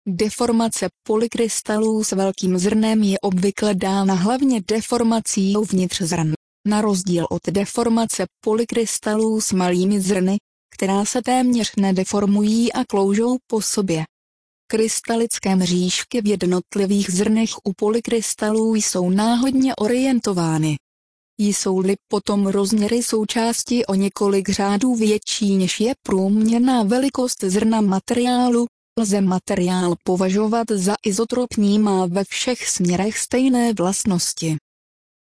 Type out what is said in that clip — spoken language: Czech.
Deformace polykrystalů s velkým zrnem je obvykle dána hlavně deformací uvnitř zrn, na rozdíl od deformace polykrystalů s malými zrny, která se téměř nedeformují a kloužou po sobě. Krystalické mřížky v jednotlivých zrnech u polykrystalů jsou náhodně orientovány. Jsou-li potom rozměry součásti o několik řádů větší než je průměrná velikost zrna materiálu, lze materiál považovat za izotropní, má ve všech směrech stejné vlastnosti.